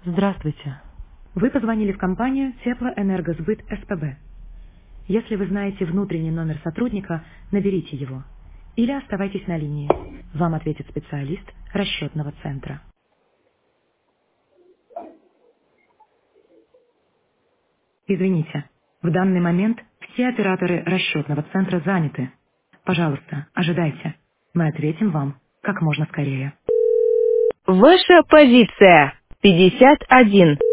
Здравствуйте. Вы позвонили в компанию Теплоэнергосбыт СПБ. Если вы знаете внутренний номер сотрудника, наберите его. Или оставайтесь на линии. Вам ответит специалист расчетного центра. Извините, в данный момент все операторы расчетного центра заняты. Пожалуйста, ожидайте. Мы ответим вам как можно скорее. Ваша позиция 51.